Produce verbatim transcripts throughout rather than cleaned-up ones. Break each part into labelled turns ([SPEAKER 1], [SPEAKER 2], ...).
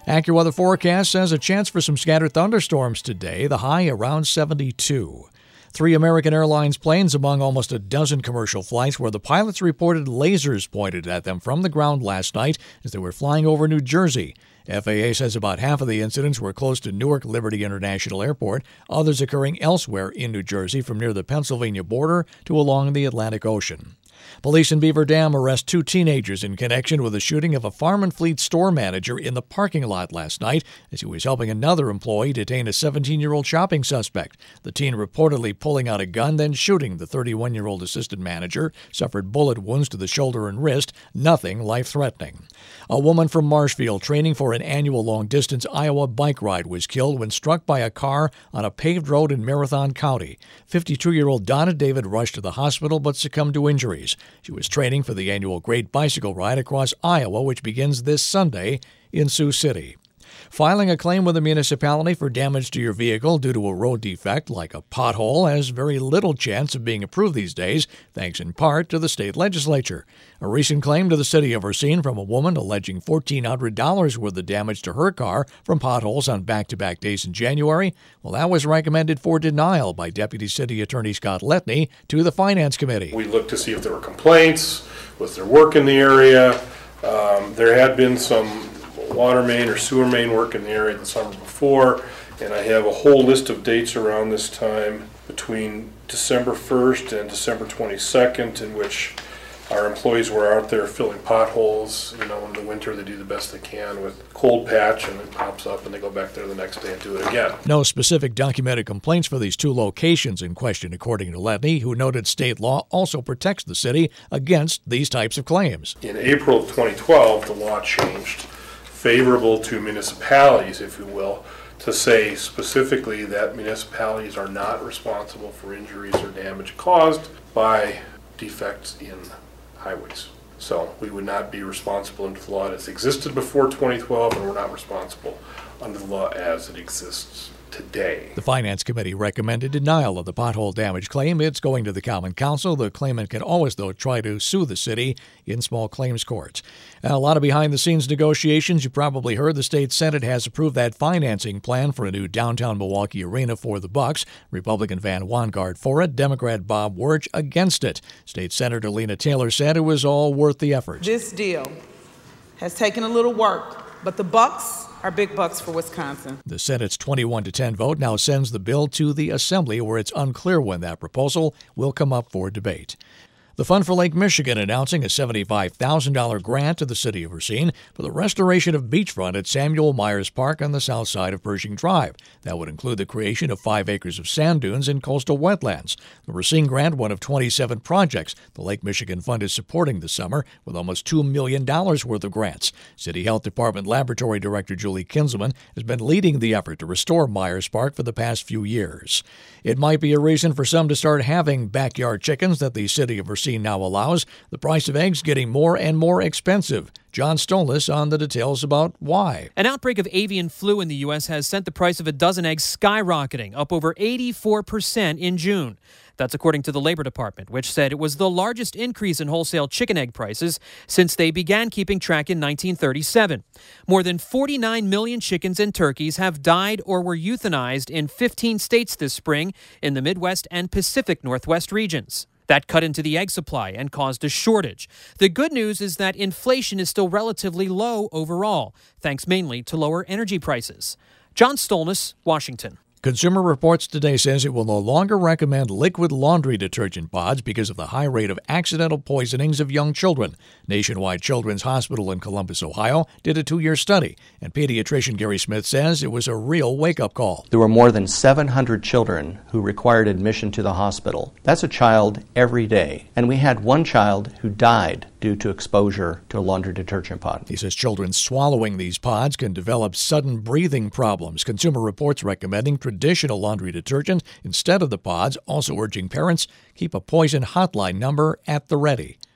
[SPEAKER 1] AccuWeather forecast says a chance for some scattered thunderstorms today, the high around seventy-two. Three American Airlines planes among almost a dozen commercial flights where the pilots reported lasers pointed at them from the ground last night as they were flying over New Jersey. F A A says about half of the incidents were close to Newark Liberty International Airport, others occurring elsewhere in New Jersey from near the Pennsylvania border to along the Atlantic Ocean. Police in Beaver Dam arrest two teenagers in connection with the shooting of a Farm and Fleet store manager in the parking lot last night as he was helping another employee detain a seventeen-year-old shopping suspect. The teen reportedly pulling out a gun, then shooting the thirty-one-year-old assistant manager, suffered bullet wounds to the shoulder and wrist, nothing life-threatening. A woman from Marshfield training for an annual long-distance Iowa bike ride was killed when struck by a car on a paved road in Marathon County. fifty-two-year-old Donna David rushed to the hospital but succumbed to injuries. She was training for the annual Great Bicycle Ride across Iowa, which begins this Sunday in Sioux City. Filing a claim with a municipality for damage to your vehicle due to a road defect like a pothole has very little chance of being approved these days, thanks in part to the state legislature. A recent claim to the city of Racine from a woman alleging fourteen hundred dollars worth of damage to her car from potholes on back-to-back days in January, well, that was recommended for denial by Deputy City Attorney Scott Letney to the Finance Committee.
[SPEAKER 2] We looked to see if there were complaints, was there work in the area. Um, there had been some water main or sewer main work in the area the summer before, and I have a whole list of dates around this time between December first and December twenty-second in which our employees were out there filling potholes. You know, in the winter they do the best they can with cold patch, and it pops up and they go back there the next day and do it again.
[SPEAKER 1] No specific documented complaints for these two locations in question, according to Letney, who noted state law also protects the city against these types of claims.
[SPEAKER 2] In April of twenty twelve, the law changed, favorable to municipalities, if you will, to say specifically that municipalities are not responsible for injuries or damage caused by defects in highways. So we would not be responsible under the law as existed before twenty twelve, and we're not responsible under the law as it exists today.
[SPEAKER 1] The Finance Committee recommended denial of the pothole damage claim. It's going to the Common Council. The claimant can always, though, try to sue the city in small claims courts. And a lot of behind-the-scenes negotiations. You probably heard the state Senate has approved that financing plan for a new downtown Milwaukee arena for the Bucks. Republican Van Wangard for it, Democrat Bob Wirch against it. State Senator Lena Taylor said it was all worth the effort.
[SPEAKER 3] This deal has taken a little work, but the Bucks are big bucks for Wisconsin.
[SPEAKER 1] The Senate's twenty-one to ten vote now sends the bill to the Assembly, where it's unclear when that proposal will come up for debate. The Fund for Lake Michigan announcing a seventy-five thousand dollars grant to the city of Racine for the restoration of beachfront at Samuel Myers Park on the south side of Pershing Drive. That would include the creation of five acres of sand dunes and coastal wetlands. The Racine grant, one of twenty-seven projects the Lake Michigan Fund is supporting this summer with almost two million dollars worth of grants. City Health Department Laboratory Director Julie Kinzelman has been leading the effort to restore Myers Park for the past few years. It might be a reason for some to start having backyard chickens that the city of Racine now allows. The price of eggs getting more and more expensive. John Stolas on the details about why.
[SPEAKER 4] An outbreak of avian flu in the U S has sent the price of a dozen eggs skyrocketing, up over eighty-four percent in June. That's according to the Labor Department, which said it was the largest increase in wholesale chicken egg prices since they began keeping track in nineteen thirty-seven. More than forty-nine million chickens and turkeys have died or were euthanized in fifteen states this spring in the Midwest and Pacific Northwest regions. That cut into the egg supply and caused a shortage. The good news is that inflation is still relatively low overall, thanks mainly to lower energy prices. John Stolness, Washington.
[SPEAKER 1] Consumer Reports today says it will no longer recommend liquid laundry detergent pods because of the high rate of accidental poisonings of young children. Nationwide Children's Hospital in Columbus, Ohio, did a two-year study, and pediatrician Gary Smith says it was a real wake-up call.
[SPEAKER 5] There were more than seven hundred children who required admission to the hospital. That's a child every day. And we had one child who died due to exposure to a laundry detergent pod.
[SPEAKER 1] He says children swallowing these pods can develop sudden breathing problems. Consumer Reports recommending traditional laundry detergent instead of the pods, also urging parents keep a poison hotline number at the ready.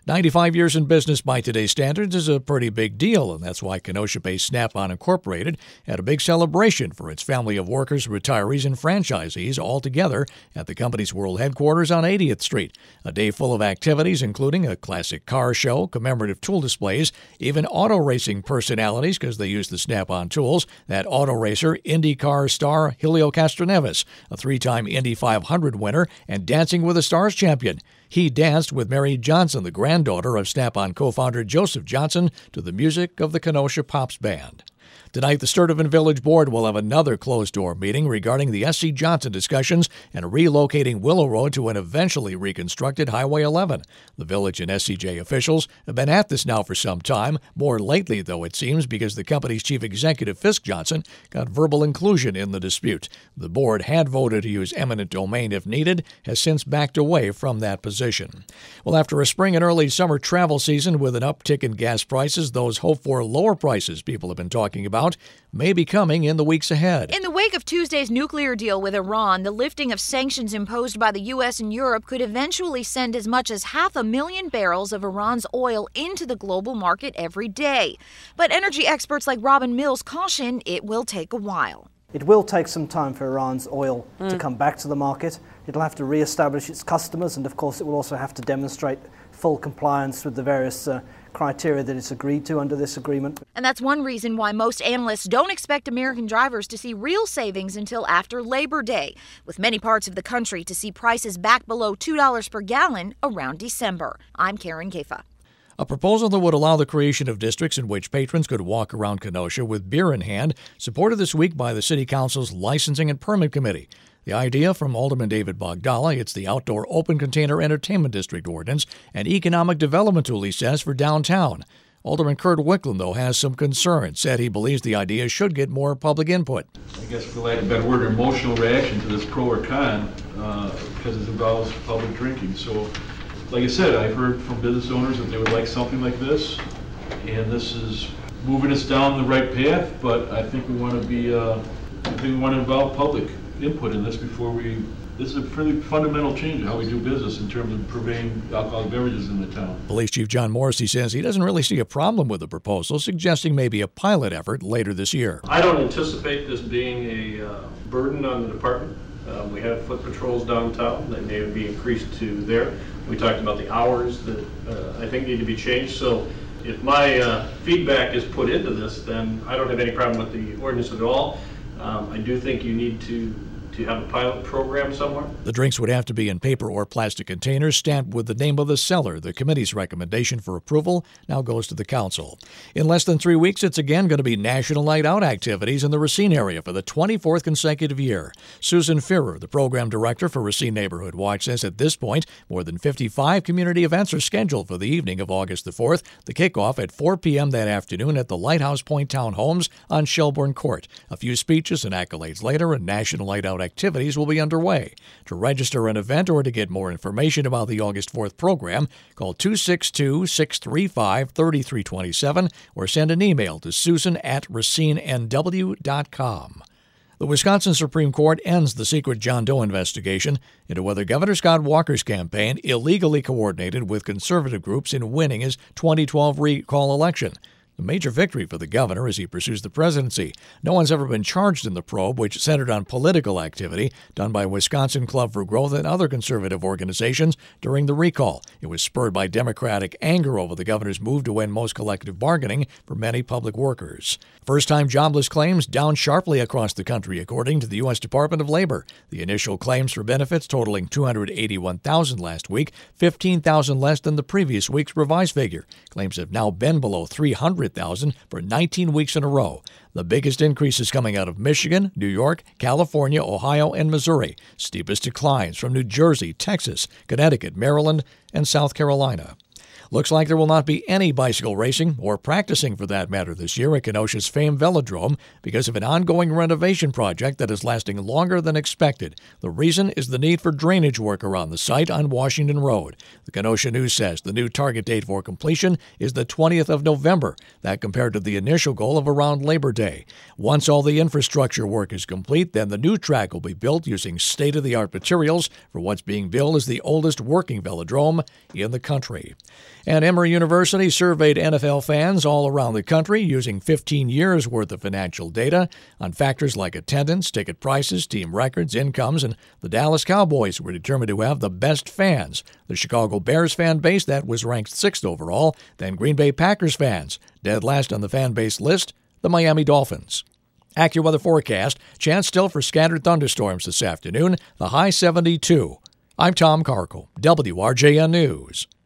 [SPEAKER 1] ninety-five years in business by today's standards is a pretty big deal, and that's why Kenosha-based Snap-on Incorporated had a big celebration for its family of workers, retirees, and franchisees all together at the company's world headquarters on eightieth Street. A day full of activities, including a classic car show, commemorative tool displays, even auto racing personalities because they use the Snap-on tools. That auto racer, IndyCar star Helio Castroneves, a three-time Indy five hundred winner and Dancing with the Stars champion. He danced with Mary Johnson, the granddaughter of Snap-on co-founder Joseph Johnson, to the music of the Kenosha Pops Band. Tonight, the Sturtevant Village Board will have another closed-door meeting regarding the S C Johnson discussions and relocating Willow Road to an eventually reconstructed Highway eleven. The village and S C J officials have been at this now for some time, more lately, though, it seems, because the company's chief executive, Fisk Johnson, got verbal inclusion in the dispute. The board had voted to use eminent domain if needed, has since backed away from that position. Well, after a spring and early summer travel season with an uptick in gas prices, those hope for lower prices people have been talking about may be coming in the weeks ahead.
[SPEAKER 6] In the wake of Tuesday's nuclear deal with Iran, the lifting of sanctions imposed by the U S and Europe could eventually send as much as half a million barrels of Iran's oil into the global market every day. But energy experts like Robin Mills caution it will take a while.
[SPEAKER 7] It will take some time for Iran's oil
[SPEAKER 6] mm.
[SPEAKER 7] to come back to the market. It'll have to re-establish its customers, and of course it will also have to demonstrate full compliance with the various uh, criteria that it's agreed to under this agreement.
[SPEAKER 6] And that's one reason why most analysts don't expect American drivers to see real savings until after Labor Day, with many parts of the country to see prices back below two dollars per gallon around December. I'm Karen Kaifa.
[SPEAKER 1] A proposal that would allow the creation of districts in which patrons could walk around Kenosha with beer in hand, supported this week by the City Council's Licensing and Permit Committee. The idea from Alderman David Bogdala, it's the Outdoor Open Container Entertainment District Ordinance, an economic development tool, he says, for downtown. Alderman Kurt Wicklund, though, has some concerns, said he believes the idea should get more public input.
[SPEAKER 8] I guess, for lack of a better word, an emotional reaction to this pro or con, uh, because it involves public drinking. So, like I said, I've heard from business owners that they would like something like this, and this is moving us down the right path, but I think we want to be, uh, I think we want to involve public input in this before we, this is a pretty fundamental change in how we do business in terms of purveying alcoholic beverages in the town.
[SPEAKER 1] Police Chief John Morrissey says he doesn't really see a problem with the proposal, suggesting maybe a pilot effort later this year.
[SPEAKER 9] I don't anticipate this being a uh, burden on the department. Uh, we have foot patrols downtown that may be increased to there. We talked about the hours that uh, I think need to be changed. So if my uh, feedback is put into this, then I don't have any problem with the ordinance at all. Um, I do think you need to to have a pilot program somewhere.
[SPEAKER 1] The drinks would have to be in paper or plastic containers stamped with the name of the seller. The committee's recommendation for approval now goes to the council. In less than three weeks, it's again going to be National Night Out activities in the Racine area for the twenty-fourth consecutive year. Susan Fearer, the program director for Racine Neighborhood Watch, says at this point, more than fifty-five community events are scheduled for the evening of August the fourth. The kickoff at four p.m. that afternoon at the Lighthouse Point Townhomes on Shelburne Court. A few speeches and accolades later, and National Night Out activities will be underway. To register an event or to get more information about the August fourth program, call two six two, six three five, three three two seven or send an email to susan at racine n w dot com. The Wisconsin Supreme Court ends the secret John Doe investigation into whether Governor Scott Walker's campaign illegally coordinated with conservative groups in winning his twenty twelve recall election. A major victory for the governor as he pursues the presidency. No one's ever been charged in the probe, which centered on political activity done by Wisconsin Club for Growth and other conservative organizations during the recall. It was spurred by Democratic anger over the governor's move to win most collective bargaining for many public workers. First-time jobless claims down sharply across the country, according to the U S Department of Labor. The initial claims for benefits totaling two hundred eighty-one thousand last week, fifteen thousand less than the previous week's revised figure. Claims have now been below three hundred thousand for nineteen weeks in a row. The biggest increases coming out of Michigan, New York, California, Ohio, and Missouri. Steepest declines from New Jersey, Texas, Connecticut, Maryland, and South Carolina. Looks like there will not be any bicycle racing, or practicing for that matter, this year at Kenosha's famed Velodrome because of an ongoing renovation project that is lasting longer than expected. The reason is the need for drainage work around the site on Washington Road. The Kenosha News says the new target date for completion is the twentieth of November. That compared to the initial goal of around Labor Day. Once all the infrastructure work is complete, then the new track will be built using state-of-the-art materials for what's being billed as the oldest working velodrome in the country. And Emory University surveyed N F L fans all around the country using fifteen years' worth of financial data on factors like attendance, ticket prices, team records, incomes, and the Dallas Cowboys were determined to have the best fans. The Chicago Bears fan base, that was ranked sixth overall, then Green Bay Packers fans. Dead last on the fan base list, the Miami Dolphins. AccuWeather forecast, chance still for scattered thunderstorms this afternoon, the high seventy-two. I'm Tom Carkle, W R J N News.